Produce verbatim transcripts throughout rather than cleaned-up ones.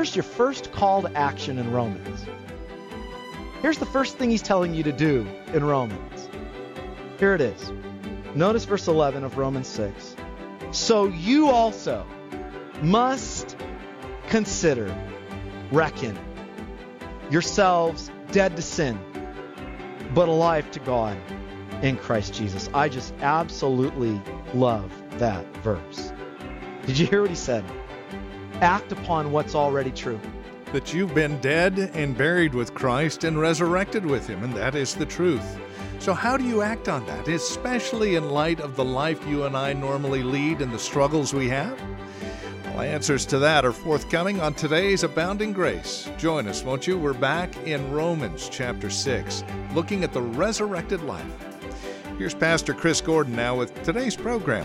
Notice your first call to action in Romans. Here's the first thing he's telling you to do in Romans. Here it is. Notice verse eleven of Romans six. So you also must consider, reckon yourselves dead to sin, but alive to God in Christ Jesus. I just absolutely love that verse. Did you hear what he said? Act upon what's already true. That you've been dead and buried with Christ and resurrected with him, and that is the truth. So how do you act on that, especially in light of the life you and I normally lead and the struggles we have? Well, answers to that are forthcoming on today's Abounding Grace. Join us, won't you? We're back in Romans chapter six, looking at the resurrected life. Here's Pastor Chris Gordon now with today's program.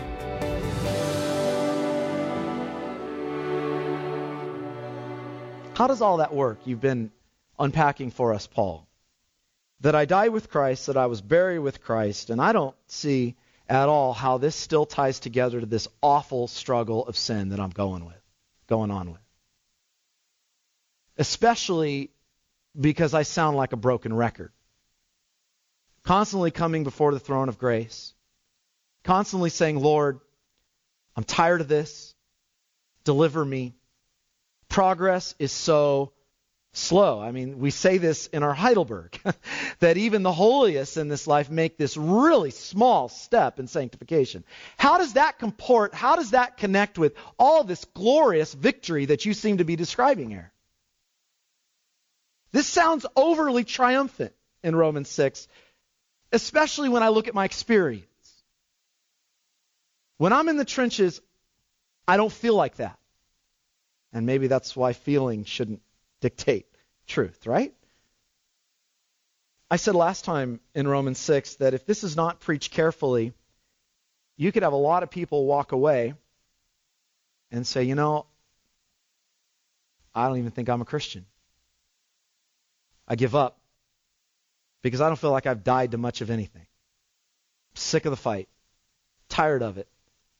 How does all that work? You've been unpacking for us, Paul. That I died with Christ, that I was buried with Christ, and I don't see at all how this still ties together to this awful struggle of sin that I'm going with, going on with. Especially because I sound like a broken record. Constantly coming before the throne of grace. Constantly saying, Lord, I'm tired of this. Deliver me. Progress is so slow. I mean, we say this in our Heidelberg, that even the holiest in this life make this really small step in sanctification. How does that comport, how does that connect with all this glorious victory that you seem to be describing here? This sounds overly triumphant in Romans six, especially when I look at my experience. When I'm in the trenches, I don't feel like that. And maybe that's why feeling shouldn't dictate truth, right? I said last time in Romans six that if this is not preached carefully, you could have a lot of people walk away and say, you know, I don't even think I'm a Christian. I give up because I don't feel like I've died to much of anything. I'm sick of the fight, tired of it.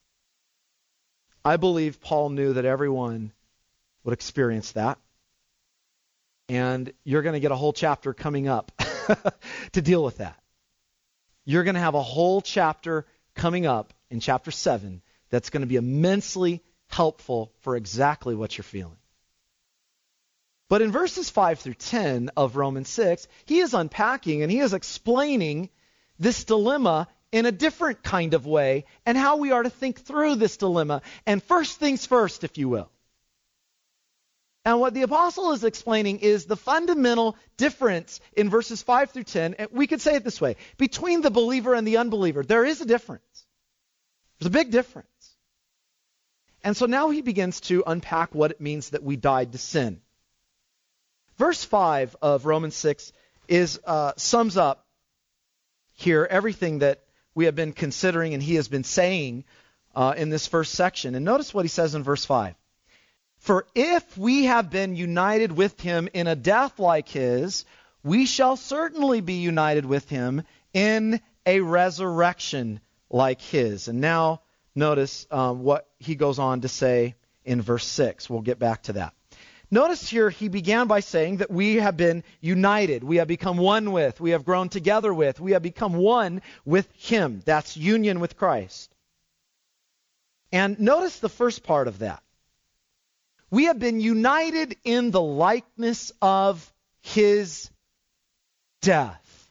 I believe Paul knew that everyone would experience that. And you're going to get a whole chapter coming up to deal with that. You're going to have a whole chapter coming up in chapter seven that's going to be immensely helpful for exactly what you're feeling. But in verses five through ten of Romans six, he is unpacking and he is explaining this dilemma in a different kind of way and how we are to think through this dilemma. And first things first, if you will. And what the apostle is explaining is the fundamental difference in verses five through ten. And we could say it this way. Between the believer and the unbeliever, there is a difference. There's a big difference. And so now he begins to unpack what it means that we died to sin. Verse five of Romans six is uh, sums up here everything that we have been considering and he has been saying uh, in this first section. And notice what he says in verse five. For if we have been united with him in a death like his, we shall certainly be united with him in a resurrection like his. And now notice um, what he goes on to say in verse six. We'll get back to that. Notice here he began by saying that we have been united. We have become one with. We have grown together with. We have become one with him. That's union with Christ. And notice the first part of that. We have been united in the likeness of his death.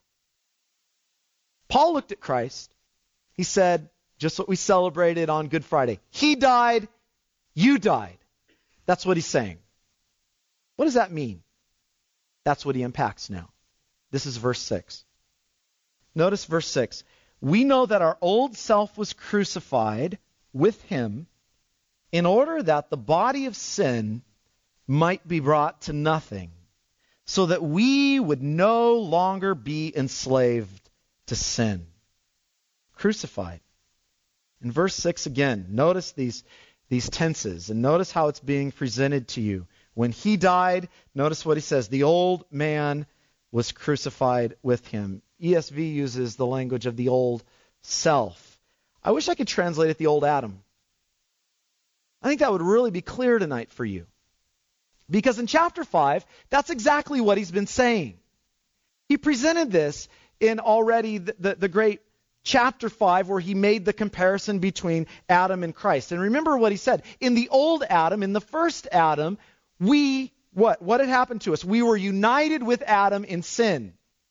Paul looked at Christ. He said, just what we celebrated on Good Friday. He died, you died. That's what he's saying. What does that mean? That's what he unpacks now. This is verse six. Notice verse six. We know that our old self was crucified with him in order that the body of sin might be brought to nothing, so that we would no longer be enslaved to sin. Crucified. In verse six again, notice these, these tenses, and notice how it's being presented to you. When he died, notice what he says, the old man was crucified with him. E S V uses the language of the old self. I wish I could translate it the old Adam. I think that would really be clear tonight for you. Because in chapter five, that's exactly what he's been saying. He presented this in already the, the, the great chapter five, where he made the comparison between Adam and Christ. And remember what he said. In the old Adam, in the first Adam, we, what? What had happened to us? We were united with Adam in sin.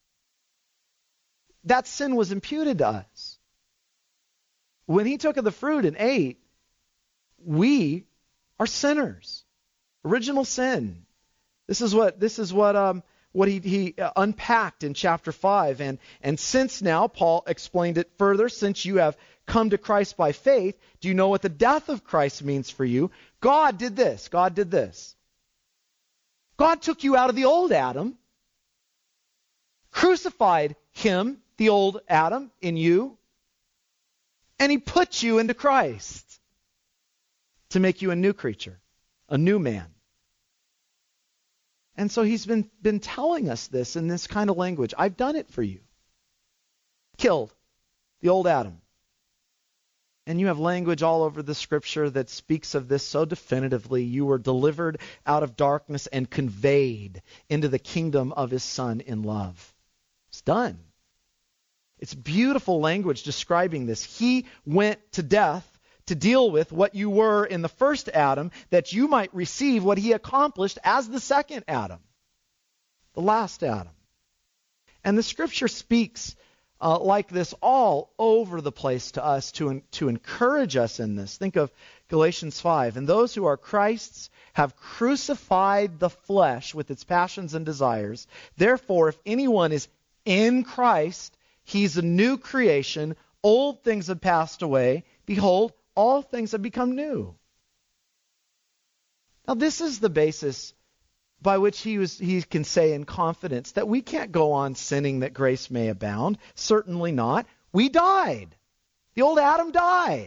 That sin was imputed to us. When he took of the fruit and ate, we are sinners. Original sin. This is what this is what um what he he unpacked in chapter five, and and since now Paul explained it further. Since you have come to Christ by faith, do you know what the death of Christ means for you? God did this. God did this. God took you out of the old Adam, crucified him, the old Adam, in you, and he put you into Christ to make you a new creature, a new man. And so he's been, been telling us this in this kind of language. I've done it for you. Killed the old Adam. And you have language all over the scripture that speaks of this so definitively. You were delivered out of darkness and conveyed into the kingdom of his Son in love. It's done. It's beautiful language describing this. He went to death to deal with what you were in the first Adam, that you might receive what he accomplished as the second Adam, the last Adam. And the scripture speaks uh, like this all over the place to us to, to encourage us in this. Think of Galatians five. And those who are Christ's have crucified the flesh with its passions and desires. Therefore, if anyone is in Christ, he's a new creation. Old things have passed away. Behold, all things have become new. Now, this is the basis by which he was, he can say in confidence that we can't go on sinning that grace may abound. Certainly not. We died. The old Adam died.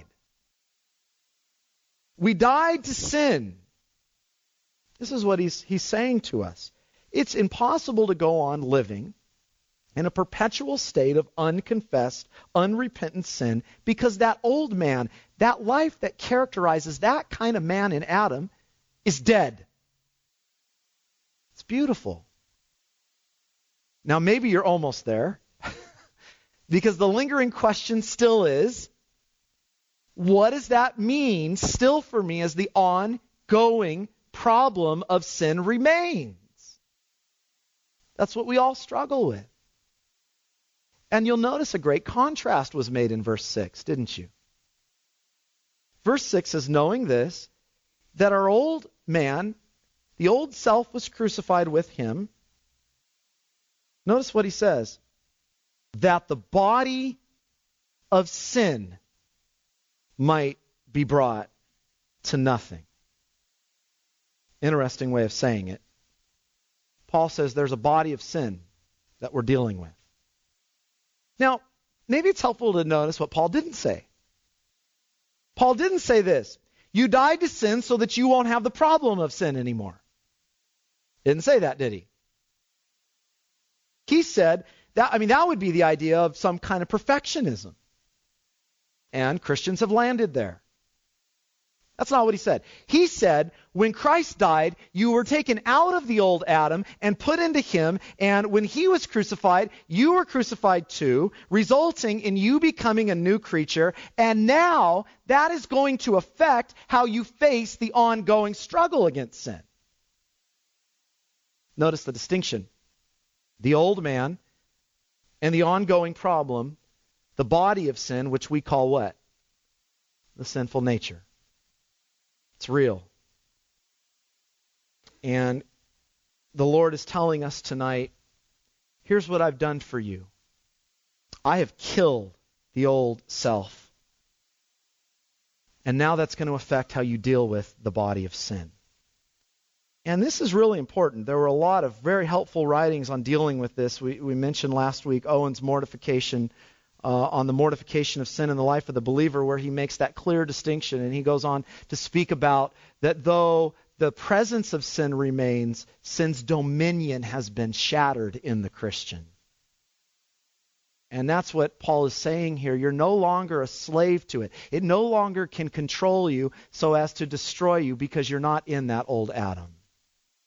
We died to sin. This is what he's, he's saying to us. It's impossible to go on living in a perpetual state of unconfessed, unrepentant sin, because that old man, that life that characterizes that kind of man in Adam, is dead. It's beautiful. Now maybe you're almost there, because the lingering question still is, what does that mean still for me as the ongoing problem of sin remains? That's what we all struggle with. And you'll notice a great contrast was made in verse six, didn't you? Verse six says, knowing this, that our old man, the old self, was crucified with him. Notice what he says. That the body of sin might be brought to nothing. Interesting way of saying it. Paul says there's a body of sin that we're dealing with. Now, maybe it's helpful to notice what Paul didn't say. Paul didn't say this. You died to sin so that you won't have the problem of sin anymore. Didn't say that, did he? He said that, I mean, that would be the idea of some kind of perfectionism. And Christians have landed there. That's not what he said. He said, when Christ died, you were taken out of the old Adam and put into him, and when he was crucified, you were crucified too, resulting in you becoming a new creature, and now that is going to affect how you face the ongoing struggle against sin. Notice the distinction. The old man and the ongoing problem, the body of sin, which we call what? The sinful nature. It's real. And the Lord is telling us tonight, here's what I've done for you. I have killed the old self. And now that's going to affect how you deal with the body of sin. And this is really important. There were a lot of very helpful writings on dealing with this. We, we mentioned last week Owen's mortification Uh, on the mortification of sin in the life of the believer, where he makes that clear distinction. And he goes on to speak about that though the presence of sin remains, sin's dominion has been shattered in the Christian. And that's what Paul is saying here. You're no longer a slave to it. It no longer can control you so as to destroy you because you're not in that old Adam.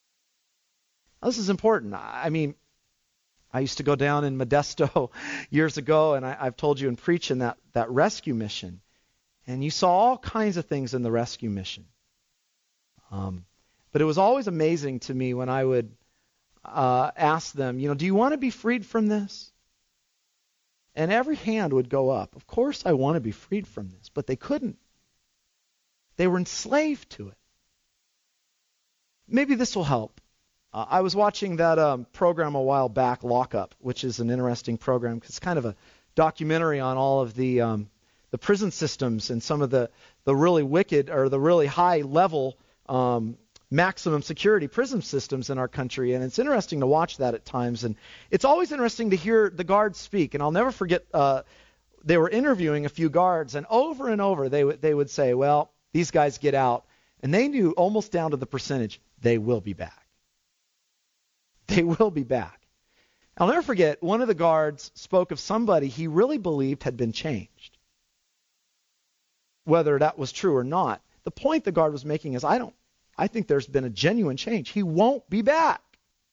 Now, this is important. I mean, I used to go down in Modesto years ago, and I, I've told you in preaching that, that rescue mission. And you saw all kinds of things in the rescue mission. Um, but it was always amazing to me when I would uh, ask them, you know, do you want to be freed from this? And every hand would go up. Of course I want to be freed from this, but they couldn't. They were enslaved to it. Maybe this will help. Uh, I was watching that um, program a while back, Lockup, which is an interesting program because it's kind of a documentary on all of the um, the prison systems and some of the, the really wicked or the really high level um, maximum security prison systems in our country. And it's interesting to watch that at times. And it's always interesting to hear the guards speak. And I'll never forget, uh, they were interviewing a few guards, and over and over they, w- they would say, well, these guys get out. And they knew almost down to the percentage, they will be back. They will be back. I'll never forget, one of the guards spoke of somebody he really believed had been changed. Whether that was true or not, the point the guard was making is, I don't, I think there's been a genuine change. He won't be back.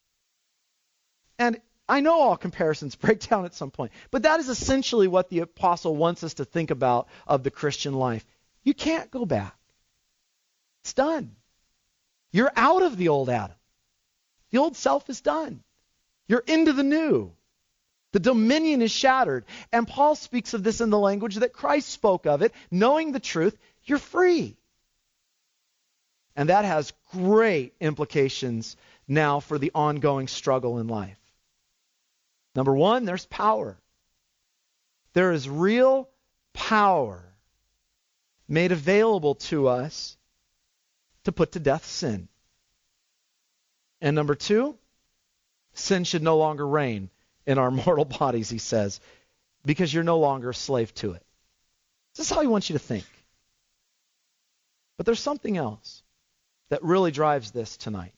And I know all comparisons break down at some point, but that is essentially what the apostle wants us to think about of the Christian life. You can't go back. It's done. You're out of the old Adam. The old self is done. You're into the new. The dominion is shattered. And Paul speaks of this in the language that Christ spoke of it. Knowing the truth, you're free. And that has great implications now for the ongoing struggle in life. Number one, there's power. There is real power made available to us to put to death sin. And number two, sin should no longer reign in our mortal bodies, he says, because you're no longer a slave to it. This is how he wants you to think. But there's something else that really drives this tonight.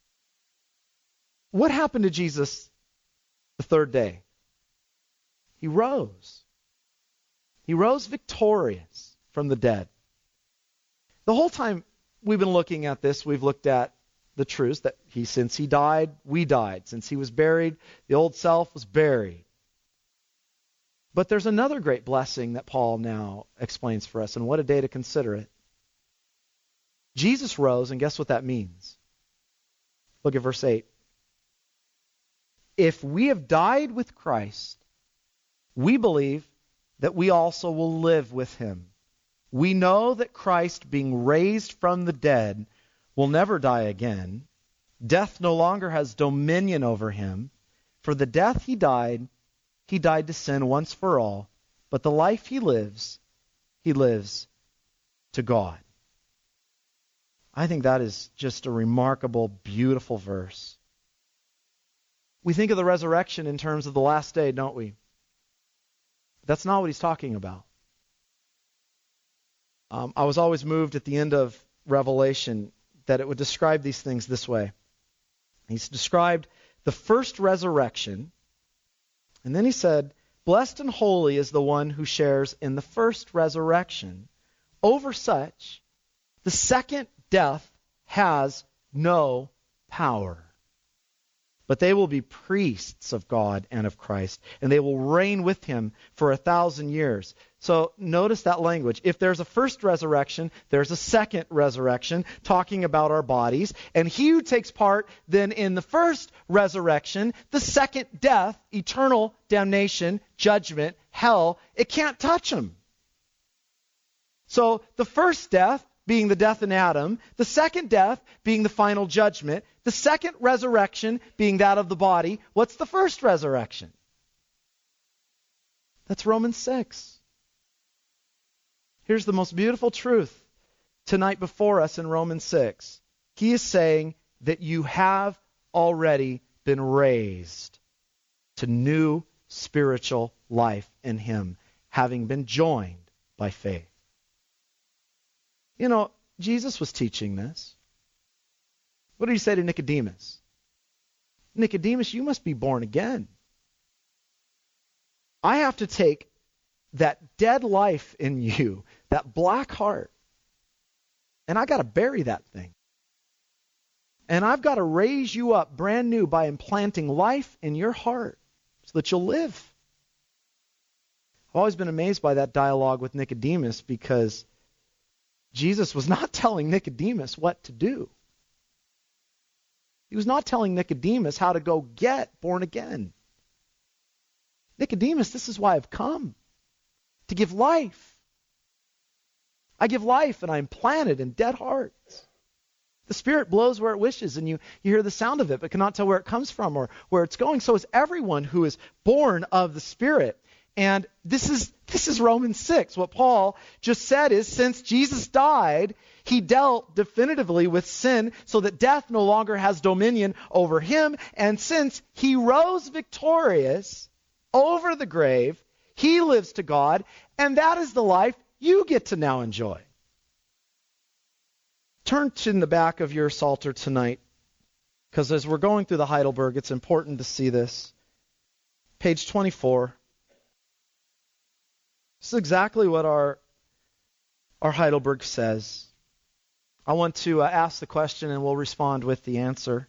What happened to Jesus the third day? He rose. He rose victorious from the dead. The whole time we've been looking at this, we've looked at the truth that he, since he died, we died. Since he was buried, the old self was buried. But there's another great blessing that Paul now explains for us, and what a day to consider it. Jesus rose, and guess what that means? Look at verse eight. If we have died with Christ, we believe that we also will live with him. We know that Christ, being raised from the dead, will never die again. Death no longer has dominion over him. For the death he died, he died to sin once for all. But the life he lives, he lives to God. I think that is just a remarkable, beautiful verse. We think of the resurrection in terms of the last day, don't we? That's not what he's talking about. Um, I was always moved at the end of Revelation that it would describe these things this way. He's described the first resurrection, and then he said, blessed and holy is the one who shares in the first resurrection. Over such, the second death has no power. But they will be priests of God and of Christ, and they will reign with him for a thousand years. So notice that language. If there's a first resurrection, there's a second resurrection, talking about our bodies. And he who takes part then in the first resurrection, the second death, eternal damnation, judgment, hell, it can't touch him. So the first death being the death in Adam, the second death being the final judgment, the second resurrection being that of the body. What's the first resurrection? That's Romans six. Here's the most beautiful truth tonight before us in Romans six. He is saying that you have already been raised to new spiritual life in him, having been joined by faith. You know, Jesus was teaching this. What did he say to Nicodemus? Nicodemus, you must be born again. I have to take that dead life in you, that black heart, and I got to bury that thing. And I've got to raise you up brand new by implanting life in your heart so that you'll live. I've always been amazed by that dialogue with Nicodemus, because Jesus was not telling Nicodemus what to do. He was not telling Nicodemus how to go get born again. Nicodemus, this is why I've come, to give life. I give life, and I implant it in dead hearts. The Spirit blows where it wishes, and you, you hear the sound of it, but cannot tell where it comes from or where it's going. So is everyone who is born of the Spirit. And this is this is Romans six. What Paul just said is, since Jesus died, he dealt definitively with sin so that death no longer has dominion over him. And since he rose victorious over the grave, he lives to God, and that is the life you get to now enjoy. Turn to in the back of your Psalter tonight, because as we're going through the Heidelberg, it's important to see this. Page twenty-four. This is exactly what our, our Heidelberg says. I want to uh, ask the question, and we'll respond with the answer.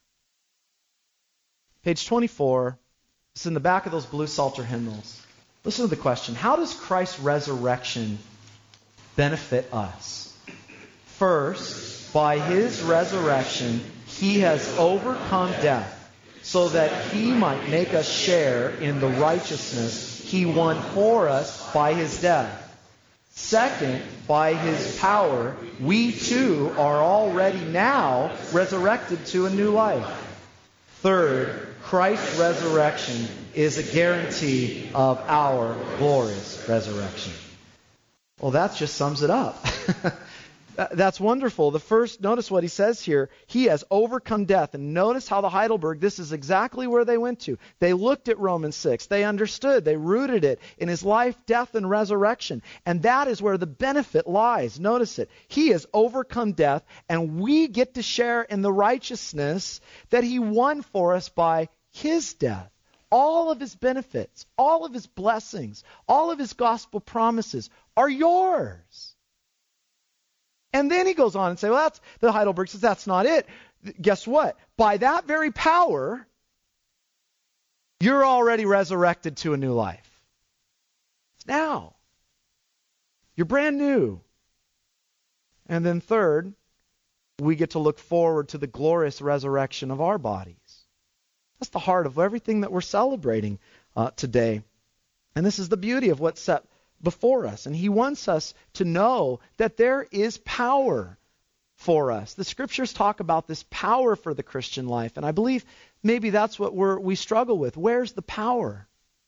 Page twenty-four. It's in the back of those blue Psalter hymnals. Listen to the question. How does Christ's resurrection benefit us? First, by his resurrection, he has overcome death, so that he might make us share in the righteousness he won for us by his death. Second, by his power, we too are already now resurrected to a new life. Third, Christ's resurrection is a guarantee of our glorious resurrection. Well, that just sums it up. That's wonderful. The first, notice what he says here. He has overcome death. And notice how the Heidelberg, this is exactly where they went to. They looked at Romans six. They understood. They rooted it in his life, death, and resurrection. And that is where the benefit lies. Notice it. He has overcome death, and we get to share in the righteousness that he won for us by his death. All of his benefits, all of his blessings, all of his gospel promises are yours. And then he goes on and says, well, that's, the Heidelberg says that's not it. Guess what? By that very power, you're already resurrected to a new life. It's now. You're brand new. And then third, we get to look forward to the glorious resurrection of our bodies. That's the heart of everything that we're celebrating uh, today. And this is the beauty of what's set before us. And he wants us to know that there is power for us. The scriptures talk about this power for the Christian life. And I believe maybe that's what we're, we struggle with. Where's the power?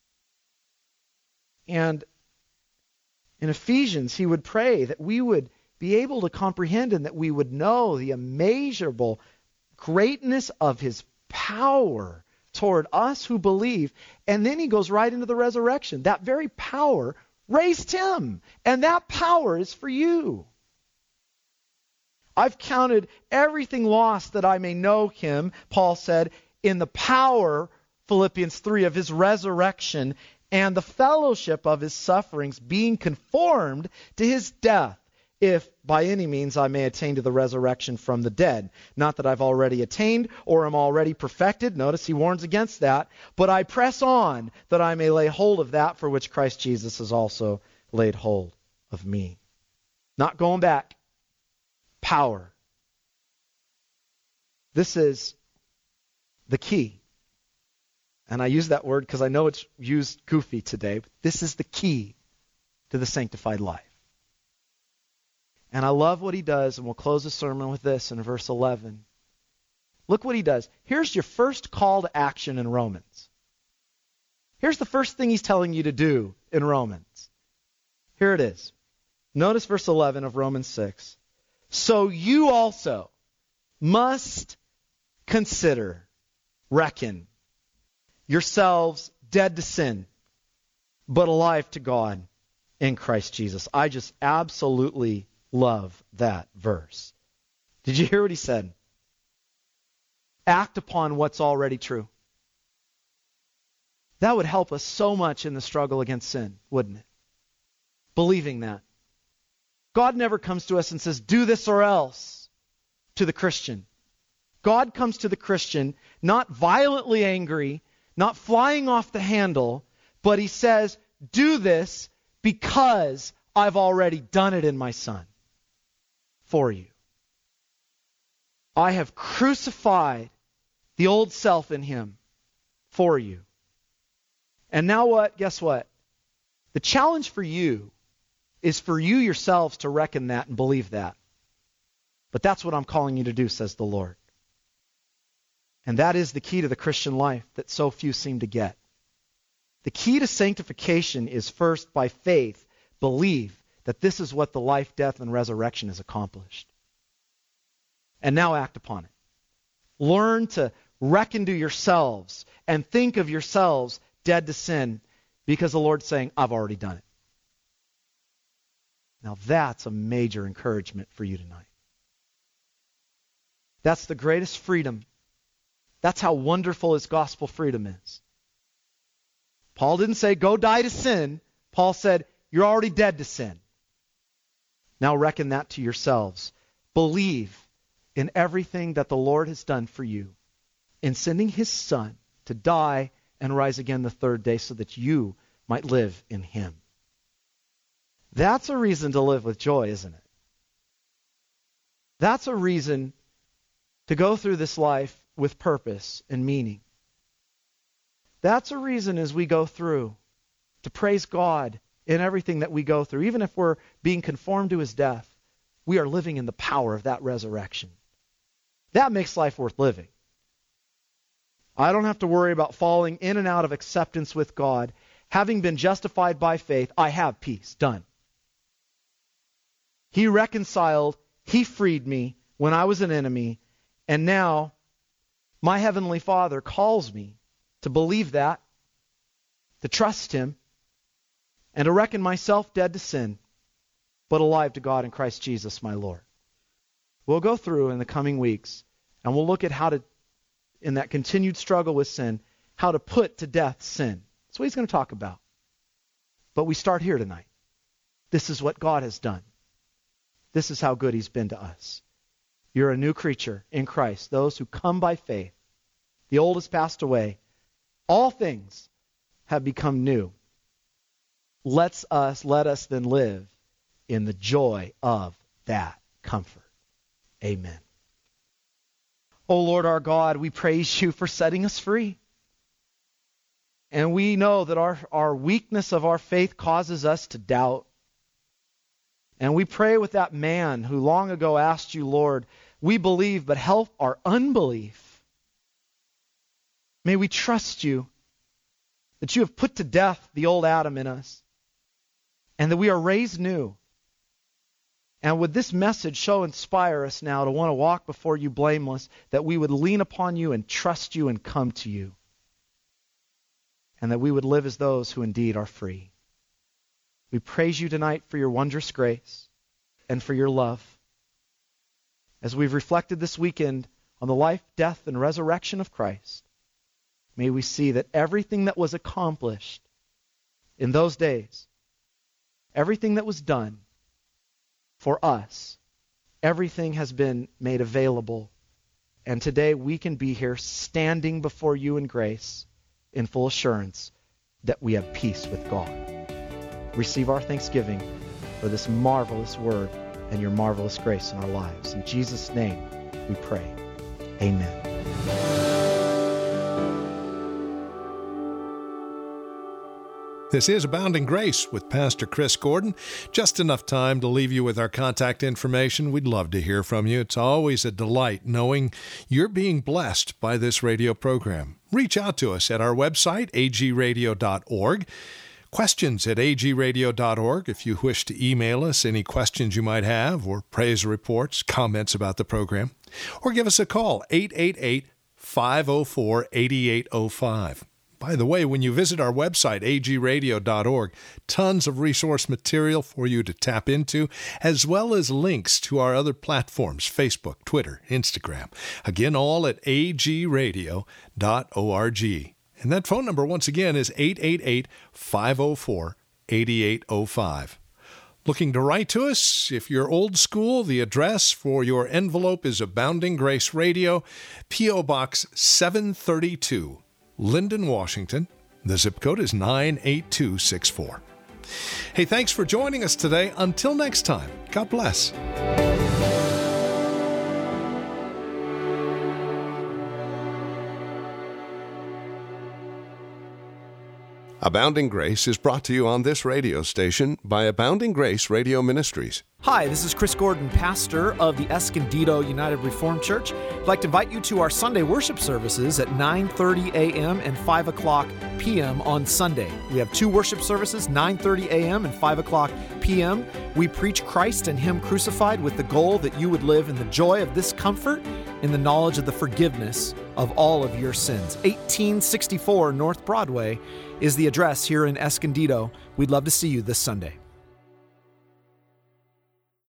And in Ephesians, he would pray that we would be able to comprehend and that we would know the immeasurable greatness of his power toward us who believe. And then he goes right into the resurrection. That very power raised him, and that power is for you. I've counted everything lost that I may know him, Paul said, in the power, Philippians three, of his resurrection and the fellowship of his sufferings, being conformed to his death, if by any means I may attain to the resurrection from the dead. Not that I've already attained or am already perfected. Notice he warns against that. But I press on that I may lay hold of that for which Christ Jesus has also laid hold of me. Not going back. Power. This is the key. And I use that word because I know it's used goofy today. But this is the key to the sanctified life. And I love what he does, and we'll close the sermon with this in verse eleven. Look what he does. Here's your first call to action in Romans. Here's the first thing he's telling you to do in Romans. Here it is. Notice verse eleven of Romans six. So you also must consider, reckon, yourselves dead to sin, but alive to God in Christ Jesus. I just absolutely love that verse. Did you hear what he said? Act upon what's already true. That would help us so much in the struggle against sin, wouldn't it? Believing that. God never comes to us and says, do this or else, to the Christian. God comes to the Christian not violently angry, not flying off the handle, but he says, do this because I've already done it in my Son for you. I have crucified the old self in him for you. And now what? Guess what? The challenge for you is for you yourselves to reckon that and believe that. But that's what I'm calling you to do, says the Lord. And that is the key to the Christian life that so few seem to get. The key to sanctification is first, by faith, believe that this is what the life, death, and resurrection has accomplished. And now act upon it. Learn to reckon to yourselves and think of yourselves dead to sin, because the Lord's saying, I've already done it. Now that's a major encouragement for you tonight. That's the greatest freedom. That's how wonderful his gospel freedom is. Paul didn't say, go die to sin. Paul said, you're already dead to sin. Now reckon that to yourselves. Believe in everything that the Lord has done for you in sending his Son to die and rise again the third day so that you might live in him. That's a reason to live with joy, isn't it? That's a reason to go through this life with purpose and meaning. That's a reason as we go through to praise God in everything that we go through. Even if we're being conformed to his death, we are living in the power of that resurrection. That makes life worth living. I don't have to worry about falling in and out of acceptance with God. Having been justified by faith, I have peace. Done. He reconciled, he freed me when I was an enemy, and now my heavenly Father calls me to believe that, to trust him, and to reckon myself dead to sin, but alive to God in Christ Jesus my Lord. We'll go through in the coming weeks, and we'll look at how to, in that continued struggle with sin, how to put to death sin. That's what he's going to talk about. But we start here tonight. This is what God has done. This is how good he's been to us. You're a new creature in Christ. Those who come by faith. The old has passed away. All things have become new. Let's us, let us then live in the joy of that comfort. Amen. O Lord our God, we praise you for setting us free. And we know that our, our weakness of our faith causes us to doubt. And we pray with that man who long ago asked you, Lord, we believe, but help our unbelief. May we trust you that you have put to death the old Adam in us and that we are raised new. And would this message so inspire us now to want to walk before you blameless, that we would lean upon you and trust you and come to you, and that we would live as those who indeed are free. We praise you tonight for your wondrous grace and for your love. As we've reflected this weekend on the life, death, and resurrection of Christ, may we see that everything that was accomplished in those days, everything that was done for us, everything has been made available. And today we can be here standing before you in grace in full assurance that we have peace with God. Receive our thanksgiving for this marvelous word and your marvelous grace in our lives. In Jesus' name we pray. Amen. This is Abounding Grace with Pastor Chris Gordon. Just enough time to leave you with our contact information. We'd love to hear from you. It's always a delight knowing you're being blessed by this radio program. Reach out to us at our website, a g radio dot org. Questions at a g radio dot org if you wish to email us any questions you might have, or praise reports, comments about the program. Or give us a call, eight eight eight, five oh four, eight eight oh five. By the way, when you visit our website, a g radio dot org, tons of resource material for you to tap into, as well as links to our other platforms, Facebook, Twitter, Instagram. Again, all at a g radio dot org. And that phone number, once again, is eight eight eight, five oh four, eight eight oh five. Looking to write to us? If you're old school, the address for your envelope is Abounding Grace Radio, P O Box seven thirty-two, Linden, Washington. The zip code is nine eight two six four. Hey, thanks for joining us today. Until next time, God bless. Abounding Grace is brought to you on this radio station by Abounding Grace Radio Ministries. Hi, this is Chris Gordon, pastor of the Escondido United Reformed Church. I'd like to invite you to our Sunday worship services at nine thirty a.m. and five o'clock p.m. on Sunday. We have two worship services, nine thirty a.m. and five o'clock p.m. We preach Christ and Him crucified with the goal that you would live in the joy of this comfort, in the knowledge of the forgiveness of all of your sins. eighteen sixty-four North Broadway is the address here in Escondido. We'd love to see you this Sunday.